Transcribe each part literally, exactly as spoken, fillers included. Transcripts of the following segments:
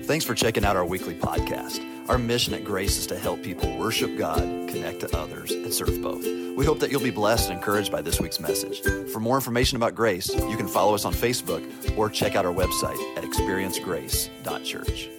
Thanks for checking out our weekly podcast. Our mission at Grace is to help people worship God, connect to others, and serve both. We hope that you'll be blessed and encouraged by this week's message. For more information about Grace, you can follow us on Facebook or check out our website at experience grace dot church.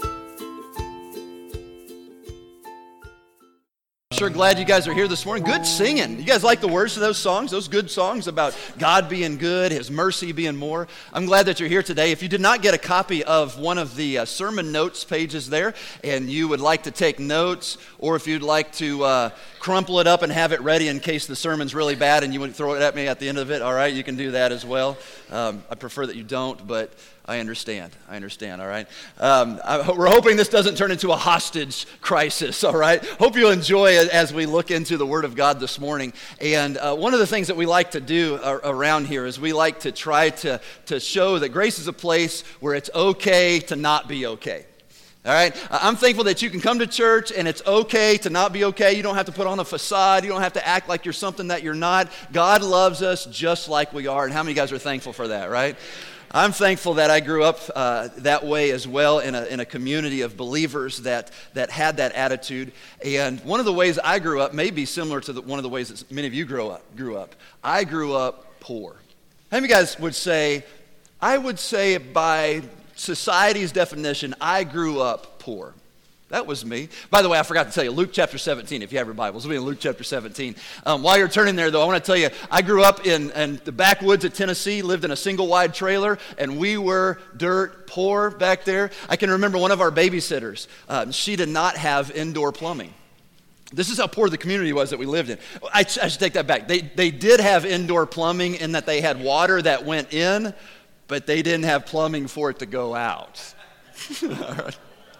Sure glad you guys are here this morning. Good singing. You guys like the words to those songs? Those good songs about God being good, His mercy being more. I'm glad that you're here today. If you did not get a copy of one of the uh, sermon notes pages there, and you would like to take notes, or if you'd like to uh, crumple it up and have it ready in case the sermon's really bad and you would throw it at me at the end of it, all right, you can do that as well. Um, I prefer that you don't, but I understand. I understand, all right? Um, I, we're hoping this doesn't turn into a hostage crisis, all right? Hope you enjoy it as we look into the Word of God this morning. And uh, one of the things that we like to do uh, around here is we like to try to, to show that Grace is a place where it's okay to not be okay. All right, I'm thankful that you can come to church and it's okay to not be okay. You don't have to put on a facade. You don't have to act like you're something that you're not. God loves us just like we are. And how many of you guys are thankful for that, right? I'm thankful that I grew up uh, that way as well in a in a community of believers that that had that attitude. And one of the ways I grew up may be similar to the, one of the ways that many of you grew up. Grew up. I grew up poor. How many of you guys would say, I would say by society's definition, I grew up poor. That was me. By the way, I forgot to tell you, Luke chapter seventeen, if you have your Bibles, we'll be in Luke chapter seventeen. Um, while you're turning there, though, I want to tell you, I grew up in, in the backwoods of Tennessee, lived in a single-wide trailer, and we were dirt poor back there. I can remember one of our babysitters. Um, she did not have indoor plumbing. This is how poor the community was that we lived in. I, I should take that back. They, they did have indoor plumbing in that they had water that went in, but they didn't have plumbing for it to go out. All right.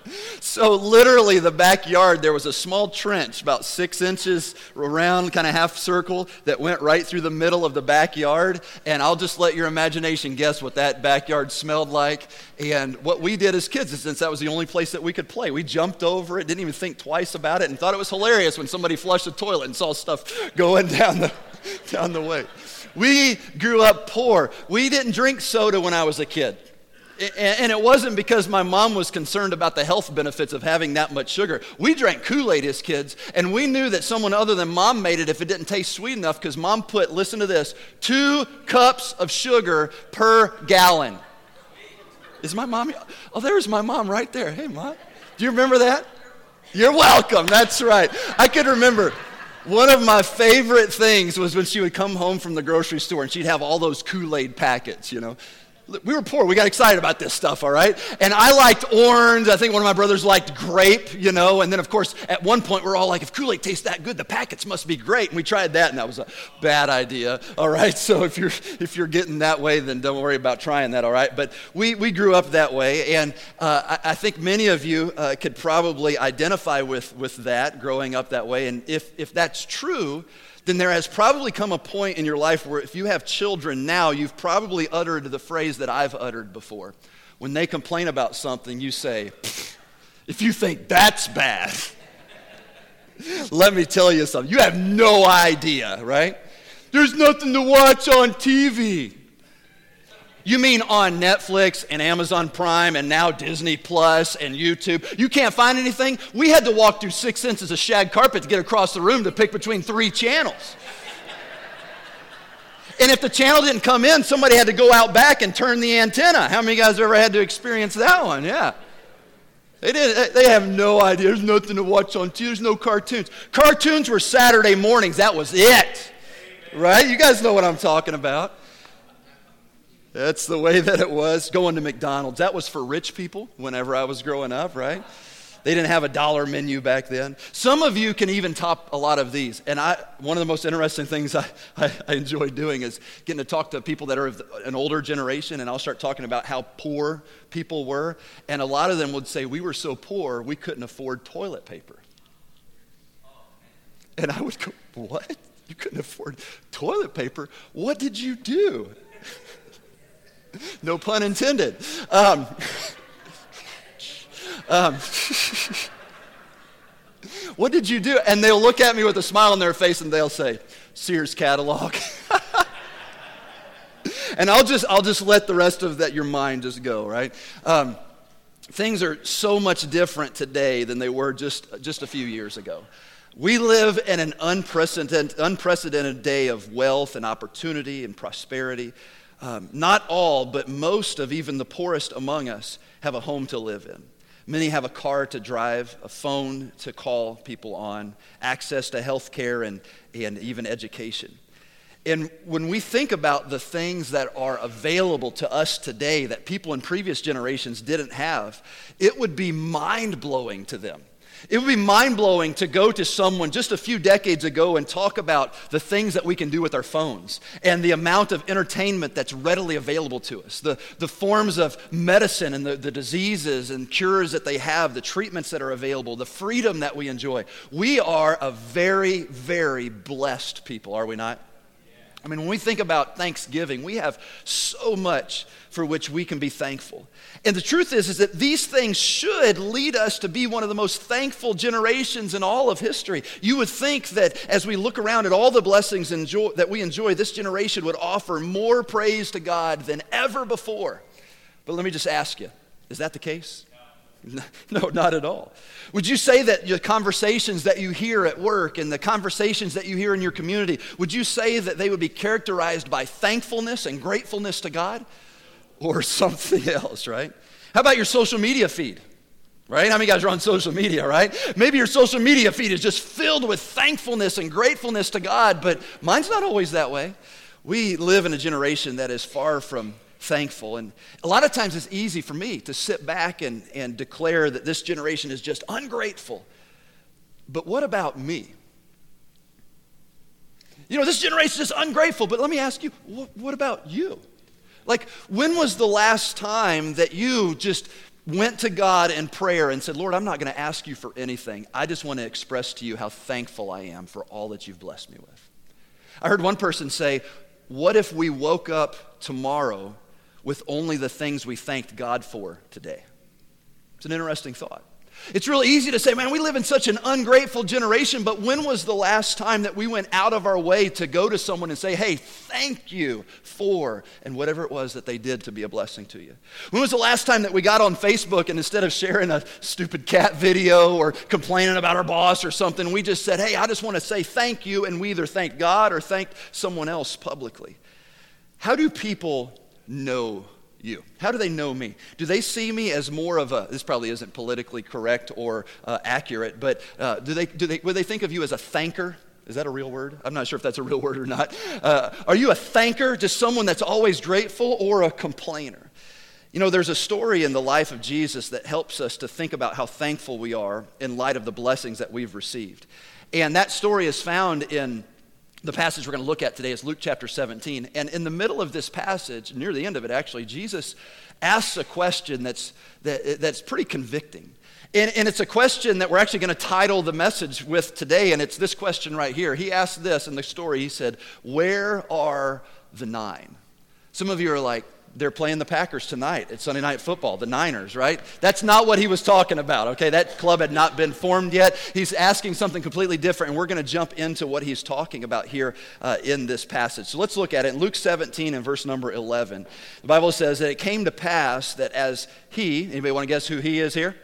So literally the backyard, there was a small trench about six inches around, kind of half circle, that went right through the middle of the backyard. And I'll just let your imagination guess what that backyard smelled like. And what we did as kids, is since that was the only place that we could play, we jumped over it, didn't even think twice about it, and thought it was hilarious when somebody flushed the toilet and saw stuff going down the, down the way. We grew up poor. We didn't drink soda when I was a kid. And it wasn't because my mom was concerned about the health benefits of having that much sugar. We drank Kool-Aid as kids, and we knew that someone other than mom made it if it didn't taste sweet enough, because mom put, listen to this, two cups of sugar per gallon. Is my mom? Oh, there's my mom right there. Hey, Mom. Do you remember that? You're welcome. That's right. I could remember. One of my favorite things was when she would come home from the grocery store and she'd have all those Kool-Aid packets, you know. We were poor. We got excited about this stuff, all right? And I liked orange. I think one of my brothers liked grape, you know. And then, of course, at one point, we're all like, if Kool-Aid tastes that good, the packets must be great. And we tried that, and that was a bad idea, all right? So if you're if you're getting that way, then don't worry about trying that, all right? But we, we grew up that way, and uh, I, I think many of you uh, could probably identify with, with that, growing up that way. And if if that's true, then there has probably come a point in your life where if you have children now, you've probably uttered the phrase that I've uttered before. When they complain about something, you say, if you think that's bad, let me tell you something. You have no idea, right? There's nothing to watch on T V. You mean on Netflix and Amazon Prime and now Disney Plus and YouTube? You can't find anything? We had to walk through six inches of shag carpet to get across the room to pick between three channels. And if the channel didn't come in, somebody had to go out back and turn the antenna. How many of you guys ever had to experience that one? Yeah. They did. They have no idea. There's nothing to watch on T V. There's no cartoons. Cartoons were Saturday mornings. That was it. Right? You guys know what I'm talking about. That's the way that it was. Going to McDonald's, that was for rich people whenever I was growing up, right? They didn't have a dollar menu back then. Some of you can even top a lot of these. And I, one of the most interesting things I, I, I enjoy doing is getting to talk to people that are of an older generation, and I'll start talking about how poor people were. And a lot of them would say, we were so poor, we couldn't afford toilet paper. And I would go, what? You couldn't afford toilet paper? What did you do? No pun intended. Um, um, what did you do? And they'll look at me with a smile on their face and they'll say, Sears catalog. And I'll just I'll just let the rest of that your mind just go, right? Um, things are so much different today than they were just, just a few years ago. We live in an unprecedented, unprecedented day of wealth and opportunity and prosperity. Um, not all, but most of even the poorest among us have a home to live in. Many have a car to drive, a phone to call people on, access to health care and, and even education. And when we think about the things that are available to us today that people in previous generations didn't have, it would be mind-blowing to them. It would be mind-blowing to go to someone just a few decades ago and talk about the things that we can do with our phones and the amount of entertainment that's readily available to us, the, the forms of medicine and the, the diseases and cures that they have, the treatments that are available, the freedom that we enjoy. We are a very, very blessed people, are we not? I mean, when we think about Thanksgiving, we have so much for which we can be thankful. And the truth is, is that these things should lead us to be one of the most thankful generations in all of history. You would think that as we look around at all the blessings enjoy, that we enjoy, this generation would offer more praise to God than ever before. But let me just ask you, is that the case? No, not at all. Would you say that the conversations that you hear at work and the conversations that you hear in your community, would you say that they would be characterized by thankfulness and gratefulness to God? Or something else, right? How about your social media feed? Right? How many guys are on social media, right? Maybe your social media feed is just filled with thankfulness and gratefulness to God, but mine's not always that way. We live in a generation that is far from thankful. And a lot of times it's easy for me to sit back and, and declare that this generation is just ungrateful. But what about me? You know, this generation is ungrateful, but let me ask you, what, what about you? Like, when was the last time that you just went to God in prayer and said, Lord, I'm not going to ask you for anything. I just want to express to you how thankful I am for all that you've blessed me with. I heard one person say, what if we woke up tomorrow with only the things we thanked God for today? It's an interesting thought. It's real easy to say, man, we live in such an ungrateful generation, but when was the last time that we went out of our way to go to someone and say, hey, thank you for, and whatever it was that they did to be a blessing to you? When was the last time that we got on Facebook and instead of sharing a stupid cat video or complaining about our boss or something, we just said, hey, I just want to say thank you, and we either thanked God or thanked someone else publicly? How do people know you? How do they know me? Do they see me as more of a, this probably isn't politically correct or uh, accurate, but uh, do they, do they, would they think of you as a thanker? Is that a real word? I'm not sure if that's a real word or not. Uh, are you a thanker, just someone that's always grateful, or a complainer? You know, there's a story in the life of Jesus that helps us to think about how thankful we are in light of the blessings that we've received. And that story is found in the passage we're going to look at today. Is Luke chapter seventeen. And in the middle of this passage, near the end of it actually, Jesus asks a question that's, that, that's pretty convicting. And, and it's a question that we're actually going to title the message with today, and it's this question right here. He asked this in the story. He said, where are the nine? Some of you are like, they're playing the Packers tonight at Sunday Night Football, the Niners, right? That's not what he was talking about, okay? That club had not been formed yet. He's asking something completely different, and we're going to jump into what he's talking about here uh, in this passage. So let's look at it. In Luke seventeen and verse number eleven, the Bible says that it came to pass that as he, anybody want to guess who he is here?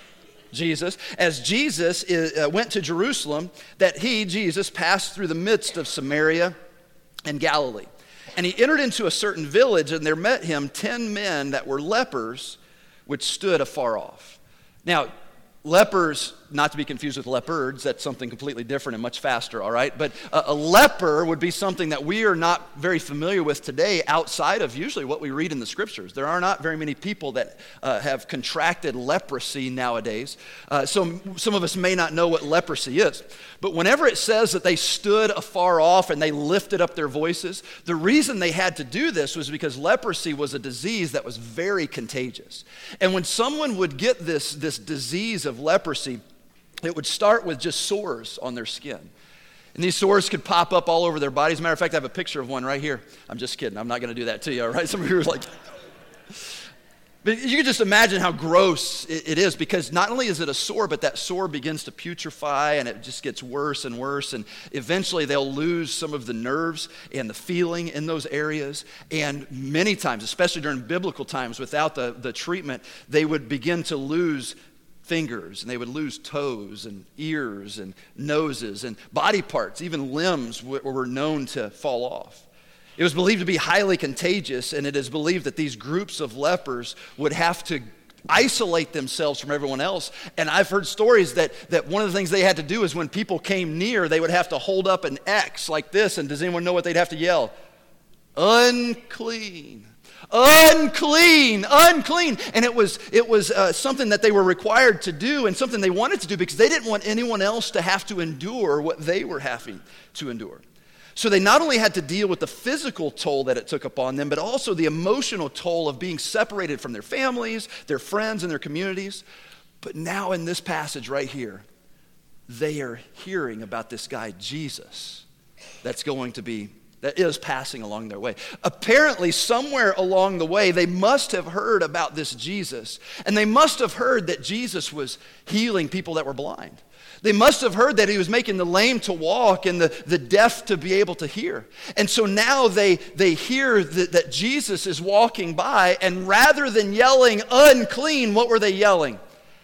Jesus. As Jesus is, uh, went to Jerusalem, that he, Jesus, passed through the midst of Samaria and Galilee. And he entered into a certain village, and there met him ten men that were lepers, which stood afar off. Now, lepers, not to be confused with leopards, that's something completely different and much faster, all right? But a, a leper would be something that we are not very familiar with today outside of usually what we read in the scriptures. There are not very many people that uh, have contracted leprosy nowadays. Uh, so some of us may not know what leprosy is. But whenever it says that they stood afar off and they lifted up their voices, the reason they had to do this was because leprosy was a disease that was very contagious. And when someone would get this, this disease of leprosy, it would start with just sores on their skin. And these sores could pop up all over their bodies. As a matter of fact, I have a picture of one right here. I'm just kidding. I'm not going to do that to you, all right? Some of you are like... But you can just imagine how gross it is, because not only is it a sore, but that sore begins to putrefy and it just gets worse and worse. And eventually they'll lose some of the nerves and the feeling in those areas. And many times, especially during biblical times, without the, the treatment, they would begin to lose fingers, and they would lose toes and ears and noses and body parts. Even limbs were known to fall off. It was believed to be highly contagious, and it is believed that these groups of lepers would have to isolate themselves from everyone else. And I've heard stories that, that one of the things they had to do is when people came near, they would have to hold up an X like this, and does anyone know what they'd have to yell? Unclean. Unclean, unclean. And it was it was uh, something that they were required to do, and something they wanted to do because they didn't want anyone else to have to endure what they were having to endure. So they not only had to deal with the physical toll that it took upon them, but also the emotional toll of being separated from their families, their friends, and their communities. But now in this passage right here, they are hearing about this guy, Jesus, that's going to be that is passing along their way. Apparently, somewhere along the way, they must have heard about this Jesus, and they must have heard that Jesus was healing people that were blind. They must have heard that he was making the lame to walk and the, the deaf to be able to hear. And so now they, they hear that, that Jesus is walking by, and rather than yelling, unclean, what were they yelling?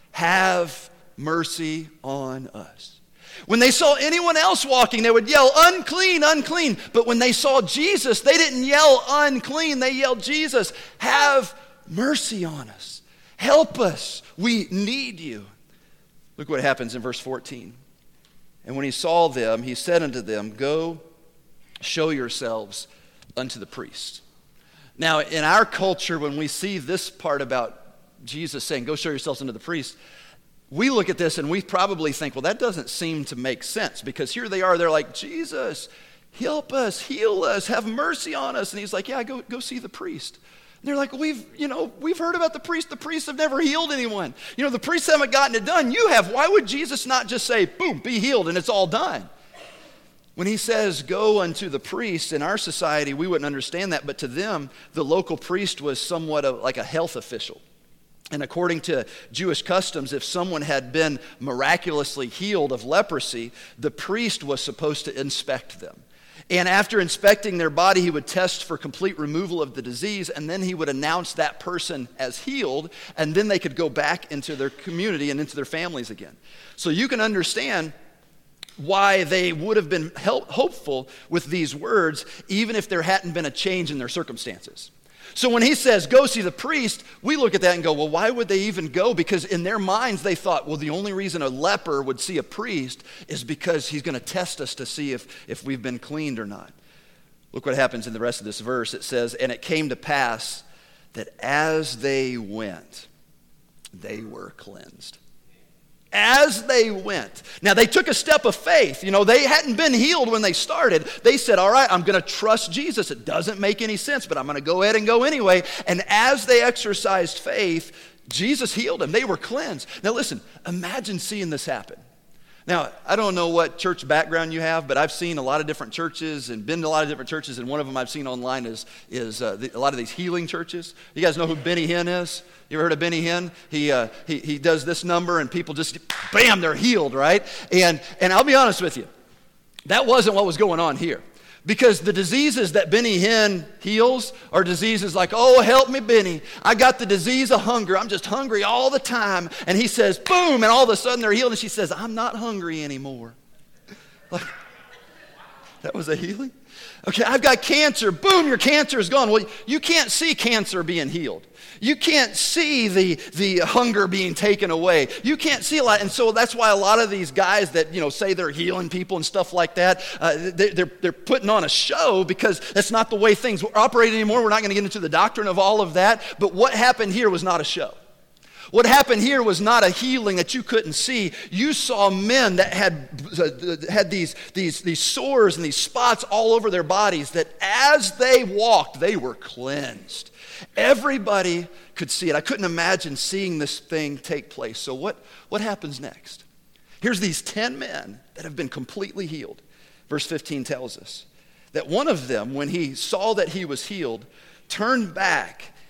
Have mercy on us. When they saw anyone else walking, they would yell, unclean, unclean. But when they saw Jesus, they didn't yell unclean. They yelled, Jesus, have mercy on us. Help us. We need you. Look what happens in verse fourteen. And when he saw them, he said unto them, go show yourselves unto the priest. Now, in our culture, when we see this part about Jesus saying, go show yourselves unto the priest, we look at this and we probably think, well, that doesn't seem to make sense, because here they are, they're like, Jesus, help us, heal us, have mercy on us. And he's like, yeah, go, go see the priest. And they're like, we've, you know, we've heard about the priest. The priests have never healed anyone. You know, the priests haven't gotten it done. You have. Why would Jesus not just say, boom, be healed, and it's all done? When he says, go unto the priest, in our society, we wouldn't understand that, but to them, the local priest was somewhat of like a health official. And according to Jewish customs, if someone had been miraculously healed of leprosy, the priest was supposed to inspect them. And after inspecting their body, he would test for complete removal of the disease, and then he would announce that person as healed, and then they could go back into their community and into their families again. So you can understand why they would have been help, hopeful with these words, even if there hadn't been a change in their circumstances. So when he says, go see the priest, we look at that and go, well, why would they even go? Because in their minds, they thought, well, the only reason a leper would see a priest is because he's going to test us to see if, if we've been cleaned or not. Look what happens in the rest of this verse. It says, and it came to pass that as they went, they were cleansed. As they went. Now, they took a step of faith. You know, they hadn't been healed when they started. They said, all right, I'm going to trust Jesus. It doesn't make any sense, but I'm going to go ahead and go anyway. And as they exercised faith, Jesus healed them. They were cleansed. Now, listen, imagine seeing this happen. Now, I don't know what church background you have, but I've seen a lot of different churches and been to a lot of different churches, and one of them I've seen online is, is uh, the, a lot of these healing churches. You guys know who Benny Hinn is? You ever heard of Benny Hinn? He, uh, he, he does this number, and people just, bam, they're healed, right? And, and I'll be honest with you, that wasn't what was going on here. Because the diseases that Benny Hinn heals are diseases like, oh, help me, Benny. I got the disease of hunger. I'm just hungry all the time. And he says, boom, and all of a sudden they're healed. And she says, I'm not hungry anymore. Like, that was a healing? Okay, I've got cancer. Boom, your cancer is gone. Well, you can't see cancer being healed. You can't see the, the hunger being taken away. You can't see a lot. And so that's why a lot of these guys that, you know, say they're healing people and stuff like that, uh, they, they're, they're putting on a show, because that's not the way things operate anymore. We're not going to get into the doctrine of all of that. But what happened here was not a show. What happened here was not a healing that you couldn't see. You saw men that had, uh, had these, these, these sores and these spots all over their bodies that as they walked, they were cleansed. Everybody could see it. I couldn't imagine seeing this thing take place. So what, what happens next? Here's these ten men that have been completely healed. Verse fifteen tells us that one of them, when he saw that he was healed, turned back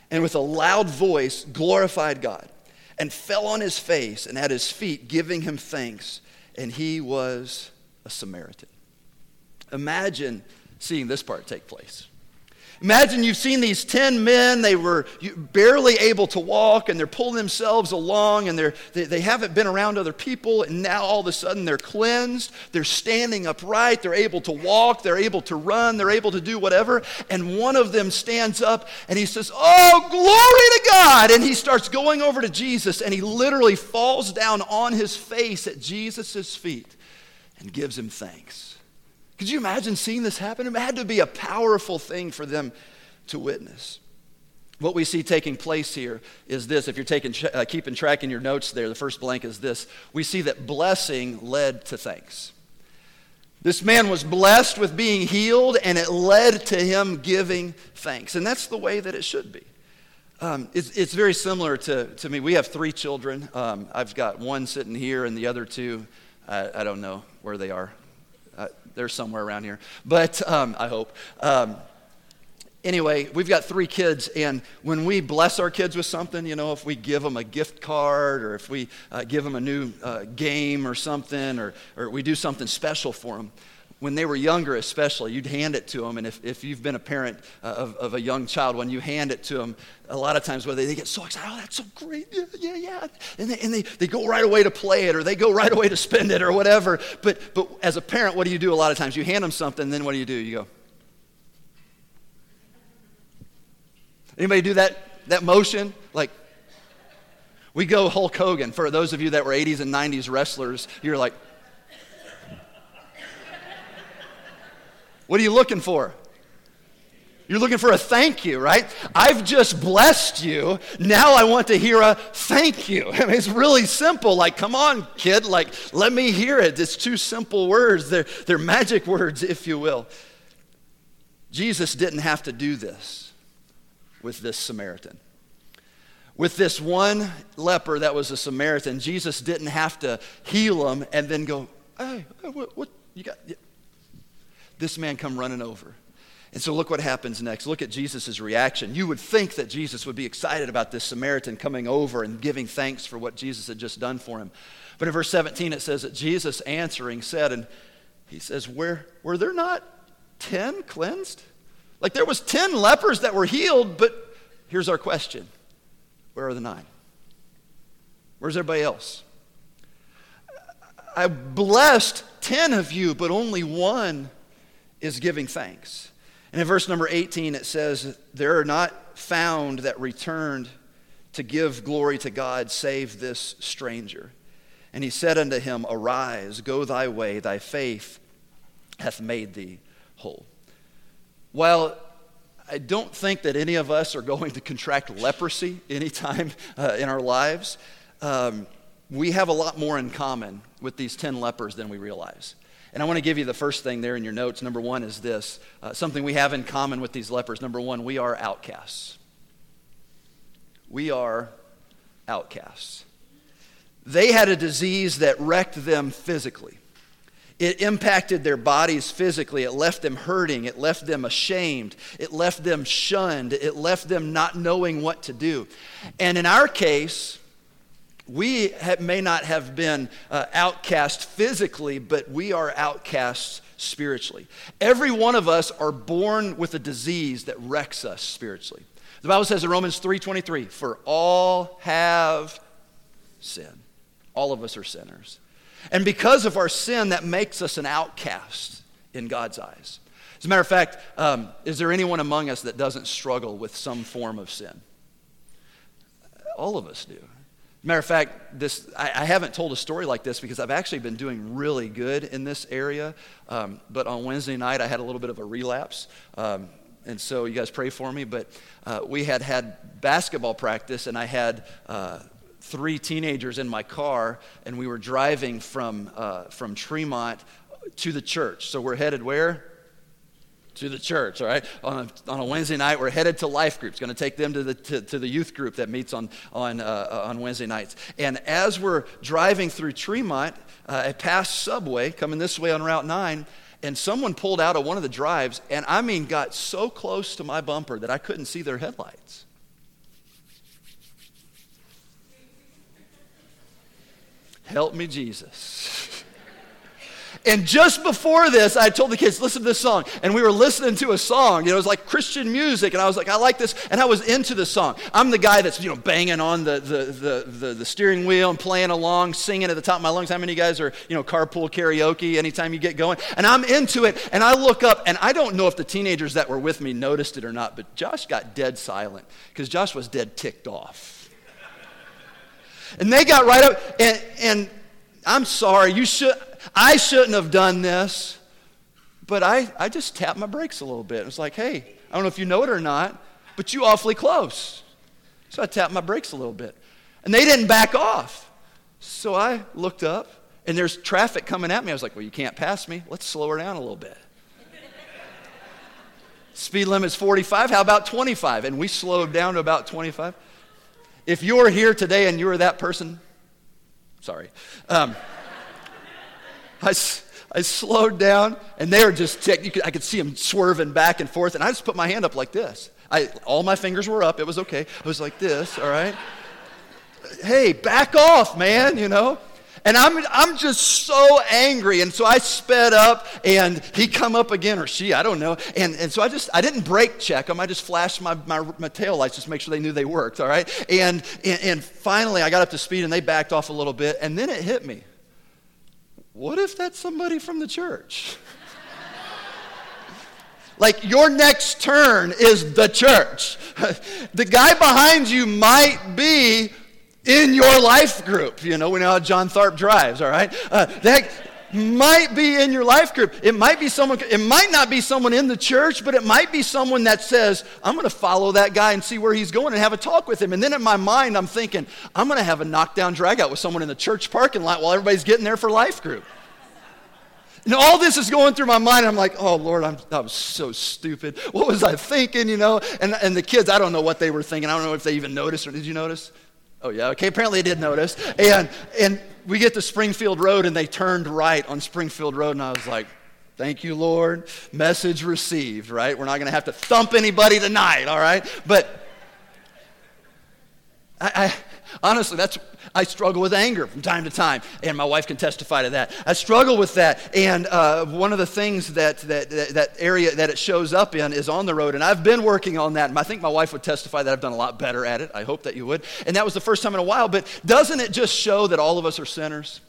and with a loud voice glorified God, and fell on his face and at his feet, giving him thanks. And he was a Samaritan. Imagine seeing this part take place. Imagine you've seen these ten men, they were barely able to walk, and they're pulling themselves along, and they're, they, they haven't been around other people, and now all of a sudden they're cleansed, they're standing upright, they're able to walk, they're able to run, they're able to do whatever, and one of them stands up and he says, "Oh, glory to God!" And he starts going over to Jesus, and he literally falls down on his face at Jesus' feet and gives him thanks. Could you imagine seeing this happen? It had to be a powerful thing for them to witness. What we see taking place here is this. If you're taking, uh, keeping track in your notes there, the first blank is this. We see that blessing led to thanks. This man was blessed with being healed, and it led to him giving thanks. And that's the way that it should be. Um, it's, it's very similar to, to me. We have three children. Um, I've got one sitting here, and the other two, I, I don't know where they are. Uh, they're somewhere around here, but um, I hope. Um, anyway, we've got three kids, and when we bless our kids with something, you know, if we give them a gift card, or if we uh, give them a new uh, game or something, or, or we do something special for them, when they were younger especially, you'd hand it to them, and if, if you've been a parent uh, of, of a young child, when you hand it to them, a lot of times whether they, they get so excited, "Oh, that's so great, yeah, yeah, yeah," and, they, and they, they go right away to play it, or they go right away to spend it, or whatever. But, but as a parent, what do you do a lot of times? You hand them something, and then what do you do? You go. Anybody do that, that motion? Like, we go Hulk Hogan. For those of you that were eighties and nineties wrestlers, you're like, what are you looking for? You're looking for a thank you, right? I've just blessed you. Now I want to hear a thank you. I mean, it's really simple. Like, come on, kid. Like, let me hear it. It's two simple words. They're, they're magic words, if you will. Jesus didn't have to do this with this Samaritan. With this one leper that was a Samaritan, Jesus didn't have to heal him and then go, "Hey, what, what you got?" This man come running over. And so look what happens next. Look at Jesus' reaction. You would think that Jesus would be excited about this Samaritan coming over and giving thanks for what Jesus had just done for him. But in verse seventeen it says that Jesus answering said, and he says, Where were there not ten cleansed? Like there was ten lepers that were healed, but here's our question. Where are the nine? Where's everybody else? I blessed ten of you, but only one is giving thanks. And in verse number eighteen, it says, there are not found that returned to give glory to God, save this stranger. And he said unto him, Arise, go thy way, thy faith hath made thee whole. While I don't think that any of us are going to contract leprosy anytime uh, in our lives, um, we have a lot more in common with these ten lepers than we realize. And I want to give you the first thing there in your notes. Number one is this, uh, something we have in common with these lepers. Number one, we are outcasts. We are outcasts. They had a disease that wrecked them physically. It impacted their bodies physically. It left them hurting. It left them ashamed. It left them shunned. It left them not knowing what to do. And in our case, we have, may not have been uh, outcast physically, but we are outcasts spiritually. Every one of us are born with a disease that wrecks us spiritually. The Bible says in Romans three twenty-three, for all have sinned. All of us are sinners. And because of our sin, that makes us an outcast in God's eyes. As a matter of fact, um, is there anyone among us that doesn't struggle with some form of sin? All of us do. Matter of fact, this I, I haven't told a story like this because I've actually been doing really good in this area. Um, but on Wednesday night, I had a little bit of a relapse. Um, and so you guys pray for me. But uh, we had had basketball practice, and I had uh, three teenagers in my car, and we were driving from uh, from Tremont to the church. So we're headed where? To the church, all right? On a, on a Wednesday night, we're headed to life groups. Going to take them to the to, to the youth group that meets on on uh, on Wednesday nights. And as we're driving through Tremont, uh, I passed Subway, coming this way on Route nine, and someone pulled out of one of the drives, and I mean got so close to my bumper that I couldn't see their headlights. Help me, Jesus. And just before this, I told the kids, listen to this song. And we were listening to a song. You know, it was like Christian music. And I was like, I like this. And I was into the song. I'm the guy that's, you know, banging on the, the, the, the, the steering wheel and playing along, singing at the top of my lungs. How many of you guys are, you know, carpool karaoke anytime you get going? And I'm into it. And I look up, and I don't know if the teenagers that were with me noticed it or not, but Josh got dead silent because Josh was dead ticked off. And they got right up, and, and I'm sorry, you should... I shouldn't have done this, but I, I just tapped my brakes a little bit. It was like, hey, I don't know if you know it or not, but you awfully close. So I tapped my brakes a little bit. And they didn't back off. So I looked up, and there's traffic coming at me. I was like, well, you can't pass me. Let's slow her down a little bit. Speed limit's forty-five. How about twenty-five? And we slowed down to about twenty-five. If you're here today and you were that person, sorry. Um, I, I slowed down, and they were just ticked. You could, I could see them swerving back and forth, and I just put my hand up like this. I, all my fingers were up. It was okay. I was like this, all right? Hey, back off, man, you know? And I'm I'm just so angry, and so I sped up, and he come up again, or she, I don't know. And, and so I just, I didn't brake check them. I just flashed my, my, my tail lights just to make sure they knew they worked, all right? And, and, and finally, I got up to speed, and they backed off a little bit, and then it hit me. What if that's somebody from the church? Like, your next turn is the church. The guy behind you might be in your life group. You know, we know how John Tharp drives, all right? Uh, that might be in your life group. It might be someone, it might not be someone in the church, but it might be someone that says, I'm going to follow that guy and see where he's going and have a talk with him. And then in my mind, I'm thinking, I'm going to have a knockdown drag out with someone in the church parking lot while everybody's getting there for life group. And all this is going through my mind. I'm like, oh, Lord, I'm, I was so stupid. What was I thinking, you know? And, and the kids, I don't know what they were thinking. I don't know if they even noticed, or did you notice? Oh, yeah, okay, apparently they did notice. And and we get to Springfield Road, and they turned right on Springfield Road, and I was like, thank you, Lord. Message received, right? We're not going to have to thump anybody tonight, all right? But I, I honestly, that's, I struggle with anger from time to time, and my wife can testify to that. I struggle with that, and uh, one of the things that, that that that area that it shows up in is on the road, and I've been working on that, and I think my wife would testify that I've done a lot better at it. I hope that you would, and that was the first time in a while, but doesn't it just show that all of us are sinners?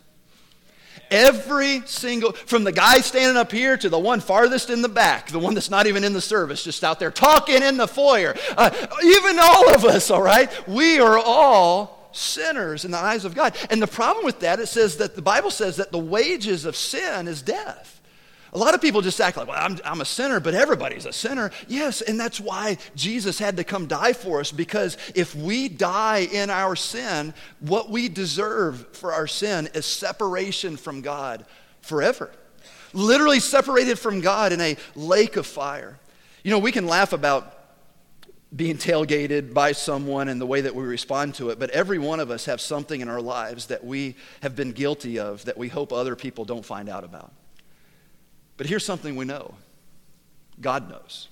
Every single, from the guy standing up here to the one farthest in the back, the one that's not even in the service, just out there talking in the foyer, uh, even all of us, all right? We are all sinners in the eyes of God. And the problem with that, it says that the Bible says that the wages of sin is death. A lot of people just act like, well, I'm, I'm a sinner, but everybody's a sinner. Yes, and that's why Jesus had to come die for us, because if we die in our sin, what we deserve for our sin is separation from God forever. Literally separated from God in a lake of fire. You know, we can laugh about being tailgated by someone and the way that we respond to it, but every one of us have something in our lives that we have been guilty of that we hope other people don't find out about. But here's something we know. God knows.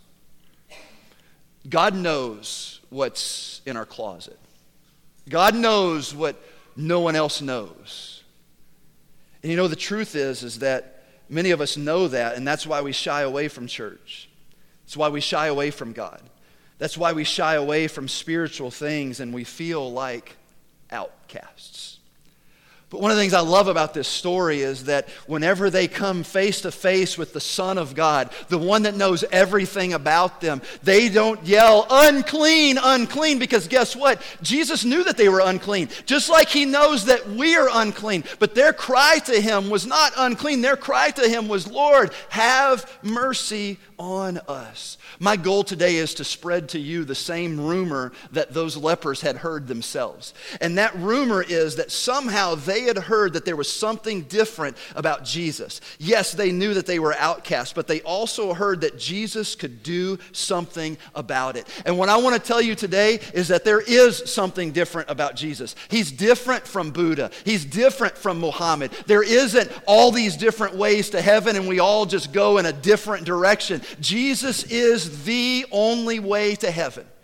God knows what's in our closet. God knows what no one else knows. And you know, the truth is, is that many of us know that, and that's why we shy away from church. That's why we shy away from God. That's why we shy away from spiritual things, and we feel like outcasts. But one of the things I love about this story is that whenever they come face to face with the Son of God, the one that knows everything about them, they don't yell, unclean, unclean, because guess what? Jesus knew that they were unclean, just like he knows that we are unclean. But their cry to him was not unclean. Their cry to him was, Lord, have mercy on us. My goal today is to spread to you the same rumor that those lepers had heard themselves. And that rumor is that somehow they had heard that there was something different about Jesus. Yes, they knew that they were outcasts, but they also heard that Jesus could do something about it. And what I want to tell you today is that there is something different about Jesus. He's different from Buddha. He's different from Muhammad. There isn't all these different ways to heaven and we all just go in a different direction. Jesus is the only way to heaven.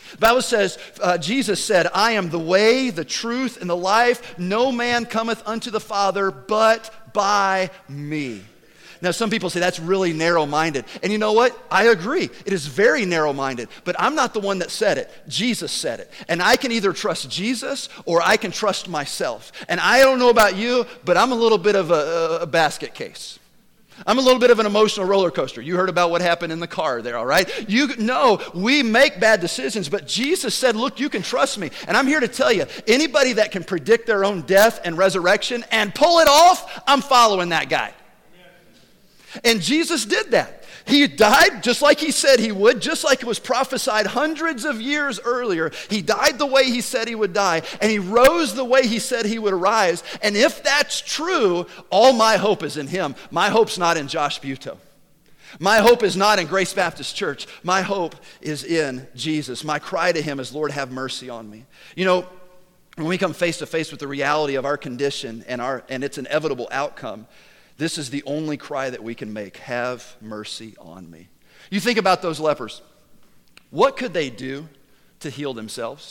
The Bible says, uh, Jesus said, I am the way, the truth, and the life. No man cometh unto the Father but by me. Now, some people say that's really narrow-minded. And you know what? I agree. It is very narrow-minded. But I'm not the one that said it. Jesus said it. And I can either trust Jesus or I can trust myself. And I don't know about you, but I'm a little bit of a, a basket case. I'm a little bit of an emotional roller coaster. You heard about what happened in the car there, all right? You know, we make bad decisions, but Jesus said, look, you can trust me. And I'm here to tell you, anybody that can predict their own death and resurrection and pull it off, I'm following that guy. And Jesus did that. He died just like he said he would, just like it was prophesied hundreds of years earlier. He died the way he said he would die, and he rose the way he said he would arise. And if that's true, all my hope is in him. My hope's not in Josh Buto. My hope is not in Grace Baptist Church. My hope is in Jesus. My cry to him is, Lord, have mercy on me. You know, when we come face to face with the reality of our condition and our and its inevitable outcome, this is the only cry that we can make. Have mercy on me. You think about those lepers. What could they do to heal themselves?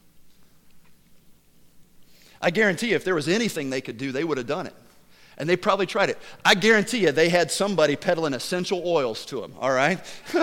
I guarantee you, if there was anything they could do, they would have done it. And they probably tried it. I guarantee you, they had somebody peddling essential oils to them, all right?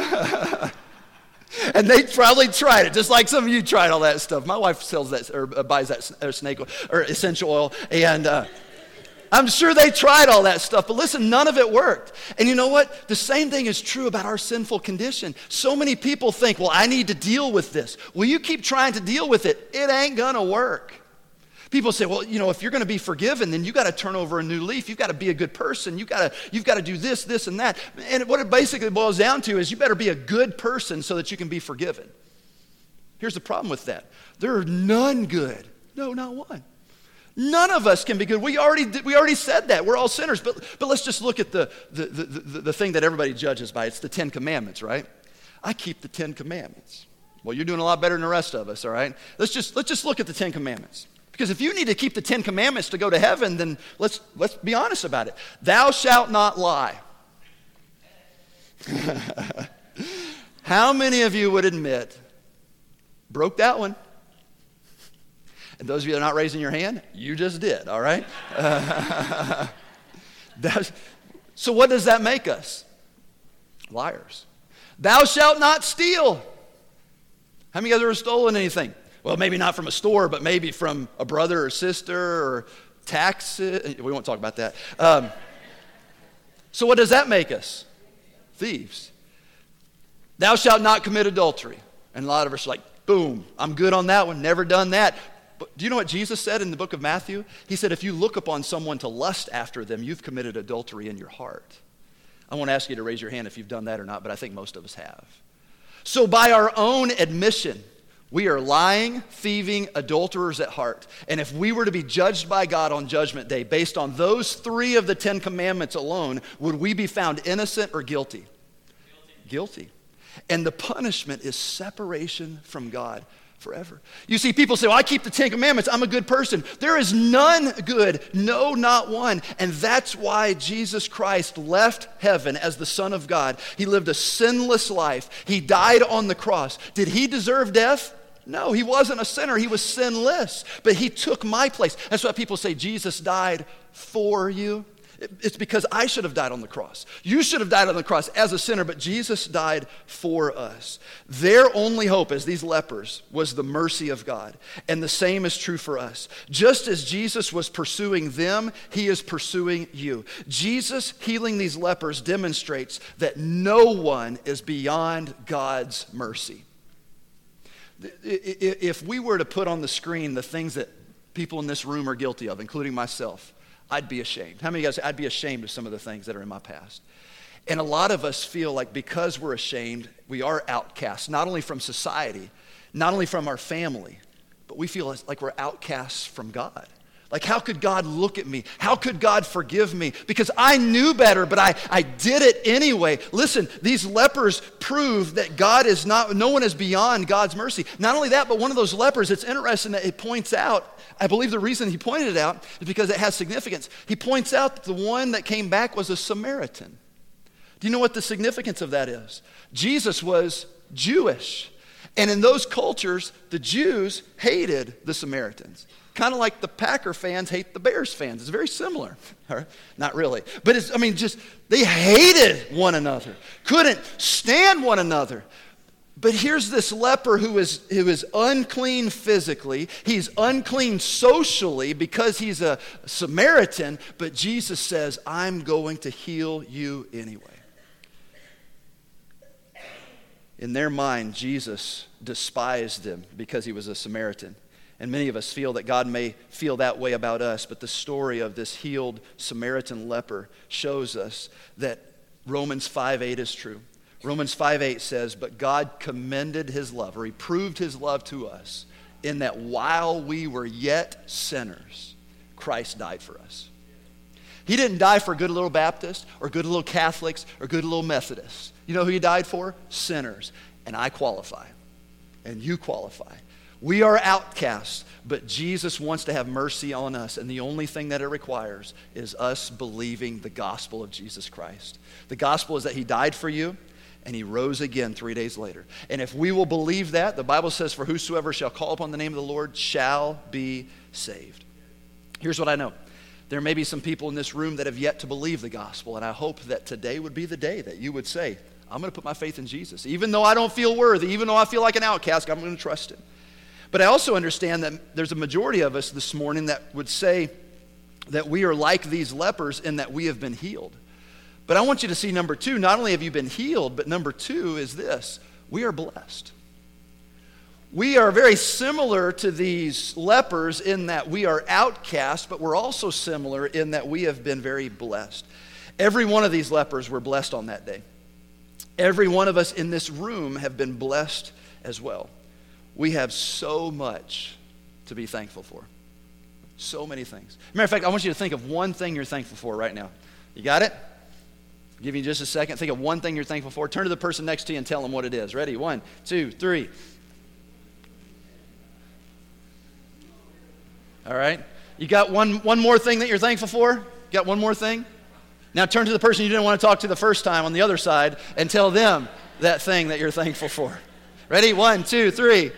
And they probably tried it, just like some of you tried all that stuff. My wife sells that, or buys that or snake oil, or essential oil, and uh, I'm sure they tried all that stuff, but listen, none of it worked. And you know what? The same thing is true about our sinful condition. So many people think, well, I need to deal with this. Well, you keep trying to deal with it, it ain't gonna work. People say, well, you know, if you're gonna be forgiven, then you gotta turn over a new leaf. You've gotta be a good person. You gotta, you've gotta do this, this, and that. And what it basically boils down to is you better be a good person so that you can be forgiven. Here's the problem with that. There are none good. No, not one. None of us can be good. We already did, we already said that. We're all sinners. But, but let's just look at the, the, the, the, the thing that everybody judges by. It's the Ten Commandments, right? I keep the Ten Commandments. Well, you're doing a lot better than the rest of us, all right? Let's just, let's just look at the Ten Commandments. Because if you need to keep the Ten Commandments to go to heaven, then let's, let's be honest about it. Thou shalt not lie. How many of you would admit, broke that one? And those of you that are not raising your hand, you just did, all right? Uh, so what does that make us? Liars. Thou shalt not steal. How many of you guys ever stolen anything? Well, maybe not from a store, but maybe from a brother or sister or taxes. We won't talk about that. Um, so what does that make us? Thieves. Thou shalt not commit adultery. And a lot of us are like, boom, I'm good on that one, never done that. But do you know what Jesus said in the book of Matthew? He said, if you look upon someone to lust after them, you've committed adultery in your heart. I won't ask you to raise your hand if you've done that or not, but I think most of us have. So by our own admission, we are lying, thieving, adulterers at heart. And if we were to be judged by God on Judgment Day based on those three of the Ten Commandments alone, would we be found innocent or guilty? Guilty. Guilty. And the punishment is separation from God forever. You see, people say, well, I keep the Ten Commandments. I'm a good person. There is none good. No, not one. And that's why Jesus Christ left heaven as the Son of God. He lived a sinless life. He died on the cross. Did he deserve death? No, he wasn't a sinner. He was sinless. But he took my place. That's why people say Jesus died for you. It's because I should have died on the cross. You should have died on the cross as a sinner, but Jesus died for us. Their only hope as these lepers was the mercy of God. And the same is true for us. Just as Jesus was pursuing them, he is pursuing you. Jesus healing these lepers demonstrates that no one is beyond God's mercy. If we were to put on the screen the things that people in this room are guilty of, including myself, I'd be ashamed. How many of you guys say, I'd be ashamed of some of the things that are in my past? And a lot of us feel like because we're ashamed, we are outcasts, not only from society, not only from our family, but we feel like we're outcasts from God. Like, how could God look at me? How could God forgive me? Because I knew better, but I, I did it anyway. Listen, these lepers prove that God is not, no one is beyond God's mercy. Not only that, but one of those lepers, it's interesting that it points out, I believe the reason he pointed it out is because it has significance. He points out that the one that came back was a Samaritan. Do you know what the significance of that is? Jesus was Jewish. And in those cultures, the Jews hated the Samaritans. Kind of like the Packer fans hate the Bears fans. It's very similar. Not really. But it's, I mean, just, they hated one another. Couldn't stand one another. But here's this leper who is, who is unclean physically. He's unclean socially because he's a Samaritan. But Jesus says, I'm going to heal you anyway. In their mind, Jesus despised him because he was a Samaritan. And many of us feel that God may feel that way about us, but the story of this healed Samaritan leper shows us that Romans five eight is true. Romans five eight says, but God commended his love, or he proved his love to us, in that while we were yet sinners, Christ died for us. He didn't die for good little Baptists or good little Catholics or good little Methodists. You know who he died for? Sinners. And I qualify. And you qualify. We are outcasts, but Jesus wants to have mercy on us, and the only thing that it requires is us believing the gospel of Jesus Christ. The gospel is that he died for you, and he rose again three days later. And if we will believe that, the Bible says, for whosoever shall call upon the name of the Lord shall be saved. Here's what I know. There may be some people in this room that have yet to believe the gospel, and I hope that today would be the day that you would say, I'm going to put my faith in Jesus. Even though I don't feel worthy, even though I feel like an outcast, I'm going to trust him. But I also understand that there's a majority of us this morning that would say that we are like these lepers in that we have been healed. But I want you to see number two, not only have you been healed, but number two is this, we are blessed. We are very similar to these lepers in that we are outcast, but we're also similar in that we have been very blessed. Every one of these lepers were blessed on that day. Every one of us in this room have been blessed as well. We have so much to be thankful for. So many things. Matter of fact, I want you to think of one thing you're thankful for right now. You got it? I'll give you just a second. Think of one thing you're thankful for. Turn to the person next to you and tell them what it is. Ready? One, two, three. All right. You got one, one more thing that you're thankful for? Got one more thing? Now turn to the person you didn't want to talk to the first time on the other side and tell them that thing that you're thankful for. Ready? One, two, three.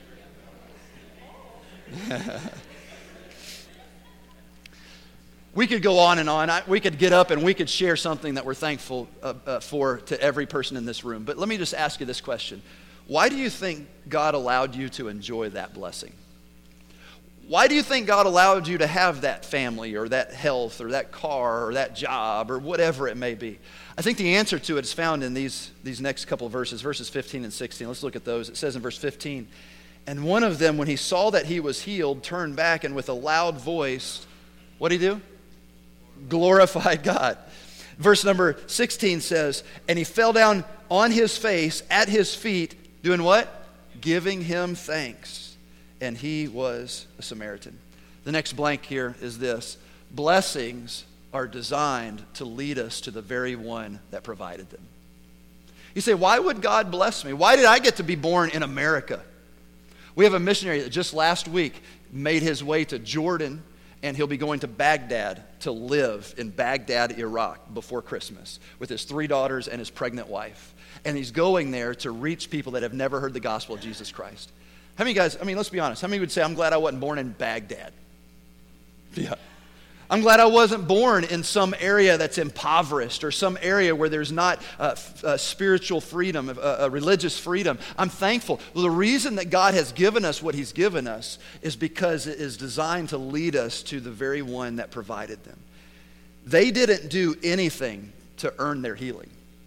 We could go on and on. I, we could get up and we could share something that we're thankful uh, uh, for to every person in this room. But let me just ask you this question. Why do you think God allowed you to enjoy that blessing? Why do you think God allowed you to have that family or that health or that car or that job or whatever it may be? I think the answer to it is found in these, these next couple of verses, verses fifteen and sixteen. Let's look at those. It says in verse fifteen, and one of them, when he saw that he was healed, turned back and with a loud voice, what did he do? Glorified God. Verse number sixteen says, and he fell down on his face at his feet, doing what? Giving him thanks. And he was a Samaritan. The next blank here is this. Blessings are designed to lead us to the very one that provided them. You say, why would God bless me? Why did I get to be born in America? We have a missionary that just last week made his way to Jordan, and he'll be going to Baghdad to live in Baghdad, Iraq before Christmas with his three daughters and his pregnant wife. And he's going there to reach people that have never heard the gospel of Jesus Christ. How many guys, I mean, let's be honest, how many would say, I'm glad I wasn't born in Baghdad? Yeah. I'm glad I wasn't born in some area that's impoverished or some area where there's not uh, f- uh, spiritual freedom, uh, uh, religious freedom. I'm thankful. Well, the reason that God has given us what he's given us is because it is designed to lead us to the very one that provided them. They didn't do anything to earn their healing.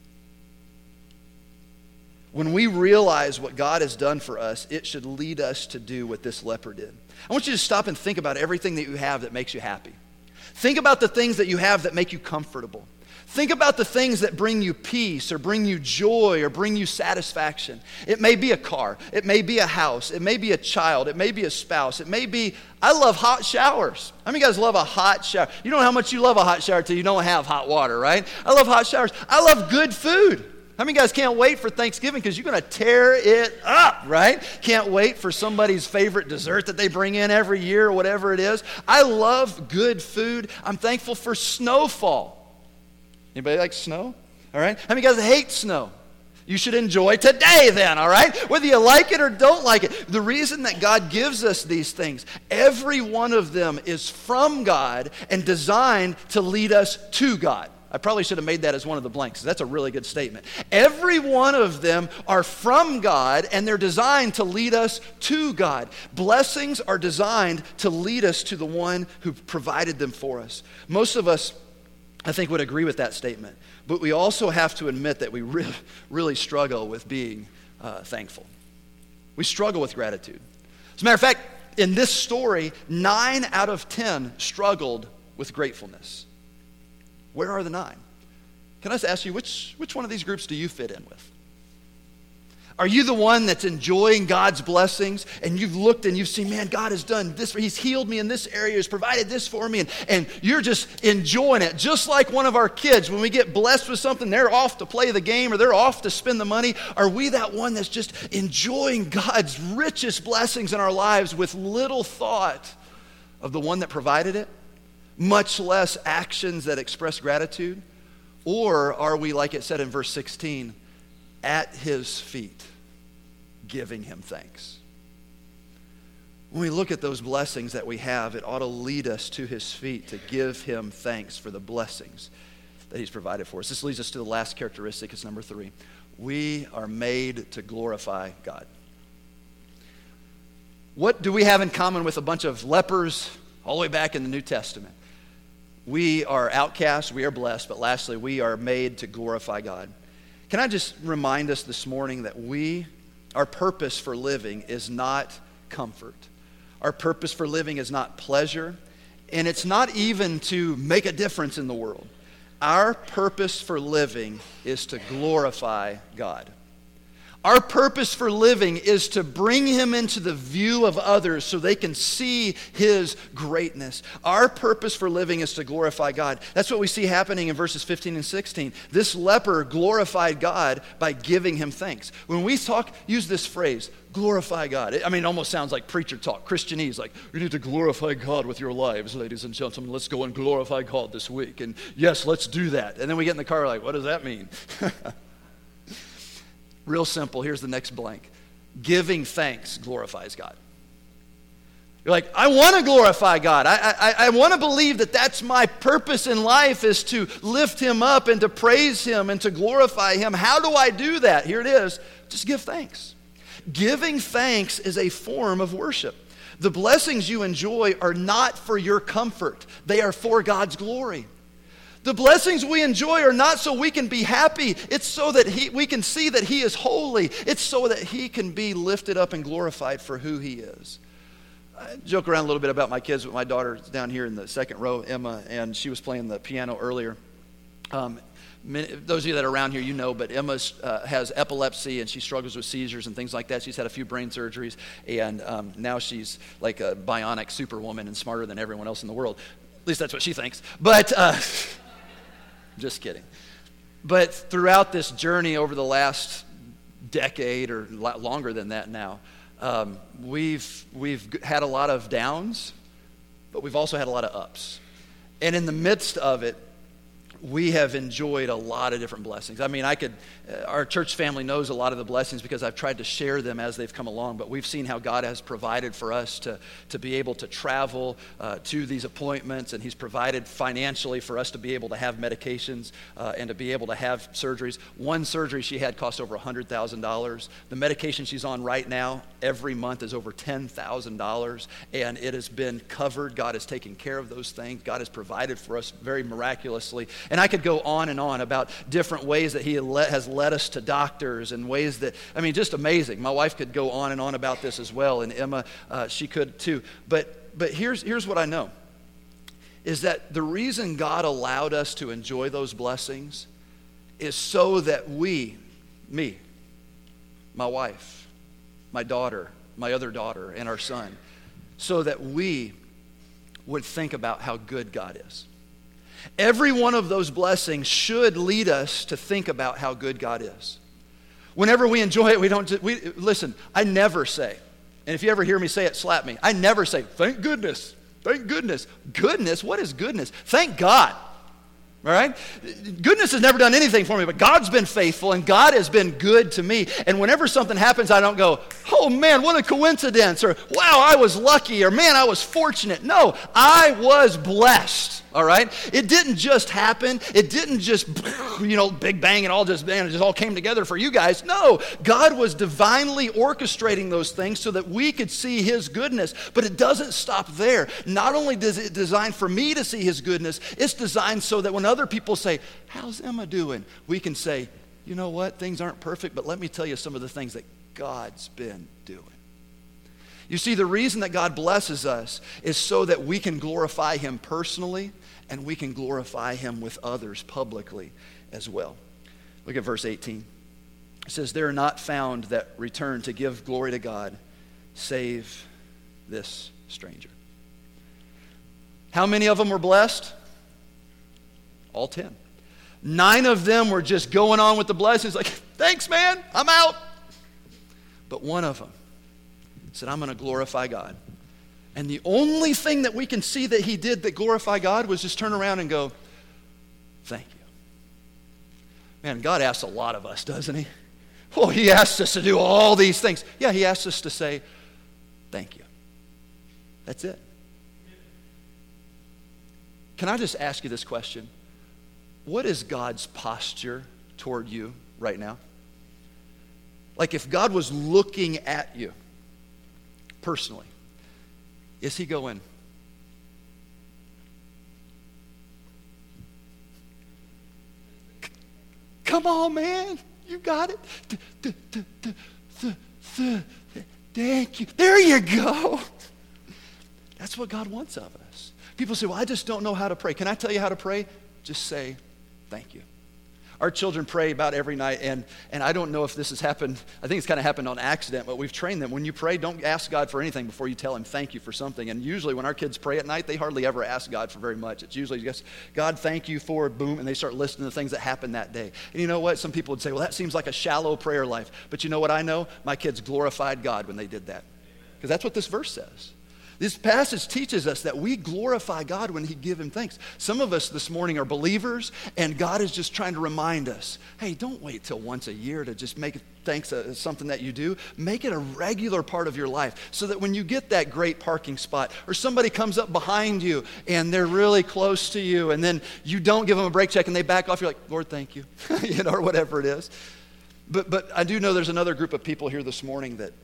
When we realize what God has done for us, it should lead us to do what this leper did. I want you to stop and think about everything that you have that makes you happy. Think about the things that you have that make you comfortable. Think about the things that bring you peace or bring you joy or bring you satisfaction. It may be a car. It may be a house. It may be a child. It may be a spouse. It may be, I love hot showers. How many of you guys love a hot shower? You don't know how much you love a hot shower until you don't have hot water, right? I love hot showers. I love good food. How many guys can't wait for Thanksgiving because you're going to tear it up, right? Can't wait for somebody's favorite dessert that they bring in every year or whatever it is. I love good food. I'm thankful for snowfall. Anybody like snow? All right. How many guys hate snow? You should enjoy today then, all right? Whether you like it or don't like it. The reason that God gives us these things, every one of them is from God and designed to lead us to God. I probably should have made that as one of the blanks. That's a really good statement. Every one of them are from God, and they're designed to lead us to God. Blessings are designed to lead us to the one who provided them for us. Most of us, I think, would agree with that statement. But we also have to admit that we really, really struggle with being uh, thankful. We struggle with gratitude. As a matter of fact, in this story, nine out of ten struggled with gratefulness. Where are the nine? Can I just ask you, which, which one of these groups do you fit in with? Are you the one that's enjoying God's blessings and you've looked and you've seen, man, God has done this, he's healed me in this area, he's provided this for me, and, and you're just enjoying it. Just like one of our kids, when we get blessed with something, they're off to play the game or they're off to spend the money. Are we that one that's just enjoying God's richest blessings in our lives with little thought of the one that provided it, much less actions that express gratitude? Or are we, like it said in verse sixteen, at his feet, giving him thanks? When we look at those blessings that we have, it ought to lead us to his feet to give him thanks for the blessings that he's provided for us. This leads us to the last characteristic. It's number three. We are made to glorify God. What do we have in common with a bunch of lepers all the way back in the New Testament? We are outcasts, we are blessed, but lastly, we are made to glorify God. Can I just remind us this morning that we, our purpose for living is not comfort. Our purpose for living is not pleasure, and it's not even to make a difference in the world. Our purpose for living is to glorify God. Our purpose for living is to bring him into the view of others so they can see his greatness. Our purpose for living is to glorify God. That's what we see happening in verses fifteen and sixteen. This leper glorified God by giving him thanks. When we talk, use this phrase, glorify God. I mean, it almost sounds like preacher talk, Christianese, like, you need to glorify God with your lives, ladies and gentlemen. Let's go and glorify God this week. And yes, let's do that. And then we get in the car like, what does that mean? Real simple. Here's the next blank. Giving thanks glorifies God. You're like, I want to glorify God. I, I, I want to believe that that's my purpose in life, is to lift him up and to praise him and to glorify him. How do I do that? Here it is. Just give thanks. Giving thanks is a form of worship. The blessings you enjoy are not for your comfort. They are for God's glory. The blessings we enjoy are not so we can be happy. It's so that he, we can see that he is holy. It's so that he can be lifted up and glorified for who he is. I joke around a little bit about my kids, but my daughter's down here in the second row, Emma, and she was playing the piano earlier. Um, many, those of you that are around here, you know, but Emma uh, has epilepsy and she struggles with seizures and things like that. She's had a few brain surgeries, and um, now she's like a bionic superwoman and smarter than everyone else in the world. At least that's what she thinks. But... Uh, Just kidding. But throughout this journey over the last decade or longer than that now, um, we've we've had a lot of downs, but we've also had a lot of ups. And in the midst of it, we have enjoyed a lot of different blessings. I mean, I could, uh, our church family knows a lot of the blessings because I've tried to share them as they've come along, but we've seen how God has provided for us to, to be able to travel uh, to these appointments, and he's provided financially for us to be able to have medications uh, and to be able to have surgeries. One surgery she had cost over one hundred thousand dollars. The medication she's on right now every month is over ten thousand dollars, and it has been covered. God has taken care of those things. God has provided for us very miraculously. And I could go on and on about different ways that he has led us to doctors and ways that, I mean, just amazing. My wife could go on and on about this as well, and Emma, uh, she could too. But but here's here's what I know, is that the reason God allowed us to enjoy those blessings is so that we, me, my wife, my daughter, my other daughter, and our son, so that we would think about how good God is. Every one of those blessings should lead us to think about how good God is. Whenever we enjoy it, we don't, we, listen, I never say, and if you ever hear me say it, slap me. I never say, thank goodness, thank goodness. Goodness? What is goodness? Thank God. All right? Goodness has never done anything for me, but God's been faithful and God has been good to me. And whenever something happens, I don't go, oh man, what a coincidence, or wow, I was lucky, or man, I was fortunate. No, I was blessed. All right? It didn't just happen. It didn't just, you know, big bang and all just, man, it just all came together for you guys. No, God was divinely orchestrating those things so that we could see his goodness. But it doesn't stop there. Not only is it designed for me to see his goodness, it's designed so that when other people say, how's Emma doing? We can say, you know what? Things aren't perfect, but let me tell you some of the things that God's been doing. You see, the reason that God blesses us is so that we can glorify him personally and we can glorify him with others publicly as well. Look at verse eighteen. It says, there are not found that return to give glory to God, save this stranger. How many of them were blessed? All ten. Nine of them were just going on with the blessings like, thanks, man, I'm out. But one of them said, I'm going to glorify God. And the only thing that we can see that he did that glorify God was just turn around and go, thank you. Man, God asks a lot of us, doesn't he? Oh, he asks us to do all these things. Yeah, he asks us to say, thank you. That's it. Can I just ask you this question? What is God's posture toward you right now? Like if God was looking at you personally, is he going, come on, man, you got it. Thank you. There you go. That's what God wants of us. People say, well, I just don't know how to pray. Can I tell you how to pray? Just say, thank you. Our children pray about every night, and, and I don't know if this has happened. I think it's kind of happened on accident, but we've trained them. When you pray, don't ask God for anything before you tell him thank you for something. And usually when our kids pray at night, they hardly ever ask God for very much. It's usually just, God, thank you for, boom, and they start listing the things that happened that day. And you know what? Some people would say, well, that seems like a shallow prayer life. But you know what I know? My kids glorified God when they did that. Because that's what this verse says. This passage teaches us that we glorify God when we give him thanks. Some of us this morning are believers, and God is just trying to remind us, hey, don't wait till once a year to just make thanks a, something that you do. Make it a regular part of your life so that when you get that great parking spot or somebody comes up behind you and they're really close to you and then you don't give them a brake check and they back off, you're like, Lord, thank you, you know, or whatever it is. But, but I do know there's another group of people here this morning that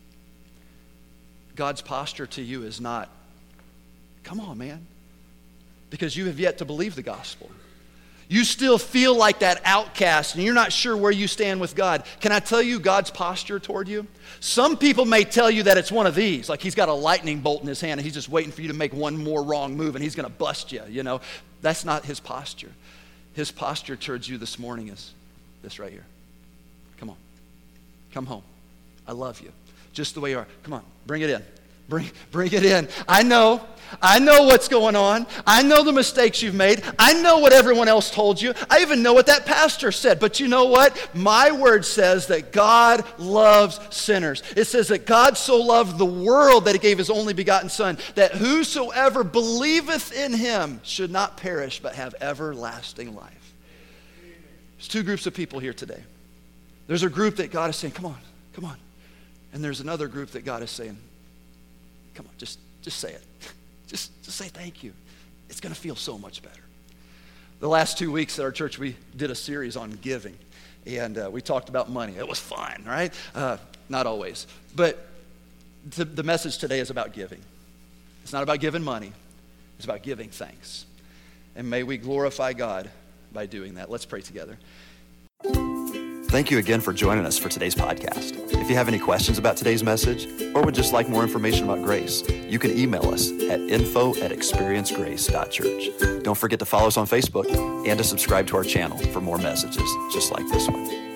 God's posture to you is not, come on, man, because you have yet to believe the gospel. You still feel like that outcast and you're not sure where you stand with God. Can I tell you God's posture toward you? Some people may tell you that it's one of these, like he's got a lightning bolt in his hand and he's just waiting for you to make one more wrong move and he's going to bust you, you know. That's not his posture. His posture towards you this morning is this right here. Come on. Come home. I love you. Just the way you are. Come on, bring it in. Bring, bring it in. I know. I know what's going on. I know the mistakes you've made. I know what everyone else told you. I even know what that pastor said. But you know what? My word says that God loves sinners. It says that God so loved the world that he gave his only begotten son, that whosoever believeth in him should not perish but have everlasting life. There's two groups of people here today. There's a group that God is saying, come on, come on. And there's another group that God is saying, come on, just, just say it. Just, just say thank you. It's going to feel so much better. The last two weeks at our church, we did a series on giving. And uh, we talked about money. It was fun, right? Uh, not always. But the, the message today is about giving. It's not about giving money. It's about giving thanks. And may we glorify God by doing that. Let's pray together. Thank you again for joining us for today's podcast. If you have any questions about today's message or would just like more information about Grace, you can email us at info at experiencegrace.church. Don't forget to follow us on Facebook and to subscribe to our channel for more messages just like this one.